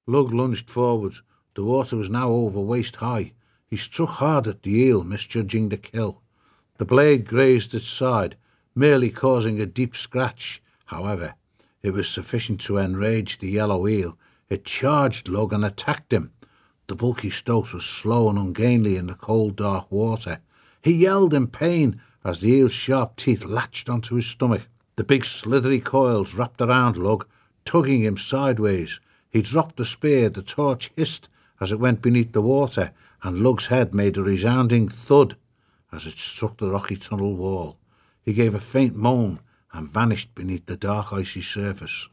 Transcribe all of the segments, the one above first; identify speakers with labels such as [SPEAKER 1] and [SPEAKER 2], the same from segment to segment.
[SPEAKER 1] Lug lunged forward. The water was now over waist high. He struck hard at the eel, misjudging the kill. The blade grazed its side, merely causing a deep scratch. However, it was sufficient to enrage the yellow eel. It charged Lug and attacked him. The bulky stoat was slow and ungainly in the cold, dark water. He yelled in pain as the eel's sharp teeth latched onto his stomach. The big slithery coils wrapped around Lug, tugging him sideways. He dropped the spear. The torch hissed as it went beneath the water, and Lug's head made a resounding thud as it struck the rocky tunnel wall. He gave a faint moan and vanished beneath the dark, icy surface.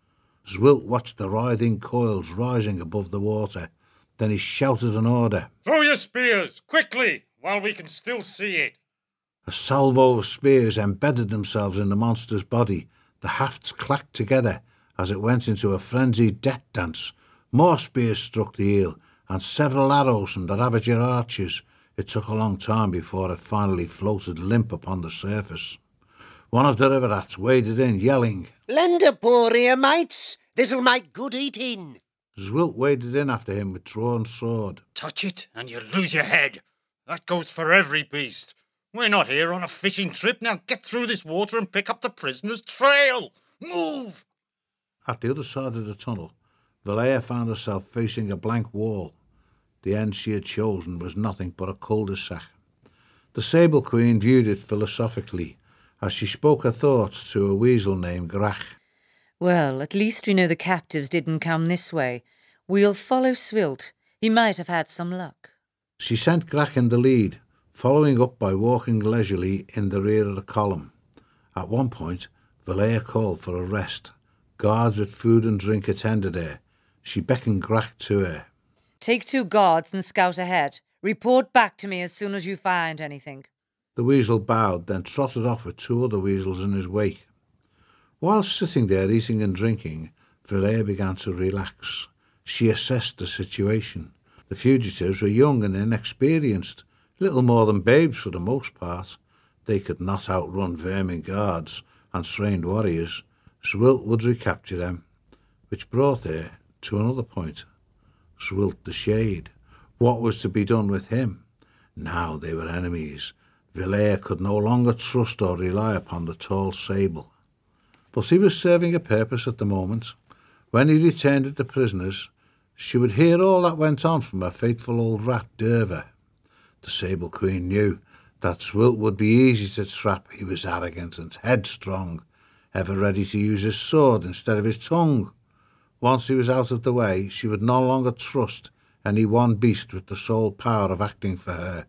[SPEAKER 1] Zwilt watched the writhing coils rising above the water. Then he shouted an order.
[SPEAKER 2] "Throw your spears, quickly, while we can still see it."
[SPEAKER 1] A salvo of spears embedded themselves in the monster's body. The hafts clacked together as it went into a frenzied death dance. More spears struck the eel, and several arrows from the Ravager archers. It took a long time before it finally floated limp upon the surface. One of the river rats waded in, yelling,
[SPEAKER 3] "Lend a paw here, mates. This'll make good eating."
[SPEAKER 1] Zwilt waded in after him with drawn sword.
[SPEAKER 2] "Touch it and you lose your head. That goes for every beast. We're not here on a fishing trip. Now get through this water and pick up the prisoner's trail. Move!"
[SPEAKER 1] At the other side of the tunnel, Valea found herself facing a blank wall. The end she had chosen was nothing but a cul-de-sac. The Sable Queen viewed it philosophically as she spoke her thoughts to a weasel named Grach.
[SPEAKER 4] "Well, at least we know the captives didn't come this way. We'll follow Zwilt. He might have had some luck."
[SPEAKER 1] She sent Grach in the lead, following up by walking leisurely in the rear of the column. At one point, Valea called for a rest. Guards with food and drink attended her. She beckoned Grach to her.
[SPEAKER 4] "Take 2 guards and scout ahead. Report back to me as soon as you find anything."
[SPEAKER 1] The weasel bowed, then trotted off with 2 other weasels in his wake. While sitting there eating and drinking, Valea began to relax. She assessed the situation. The fugitives were young and inexperienced, little more than babes for the most part. They could not outrun vermin guards and trained warriors. Zwilt would recapture them, which brought her to another point. Zwilt the Shade. What was to be done with him? Now they were enemies. Valea could no longer trust or rely upon the tall Sable. But he was serving a purpose at the moment. When he returned with the prisoners, she would hear all that went on from her faithful old rat, Derva. The Sable Queen knew that Zwilt would be easy to trap. He was arrogant and headstrong, ever ready to use his sword instead of his tongue. Once he was out of the way, she would no longer trust any one beast with the sole power of acting for her.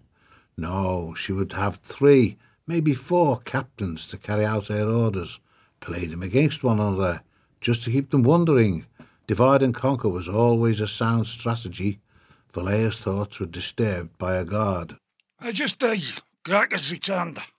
[SPEAKER 1] No, she would have 3, maybe 4 captains to carry out her orders, play them against one another, just to keep them wondering. Divide and conquer was always a sound strategy. Valea's thoughts were disturbed by a guard.
[SPEAKER 5] "Majesty, Grach has returned.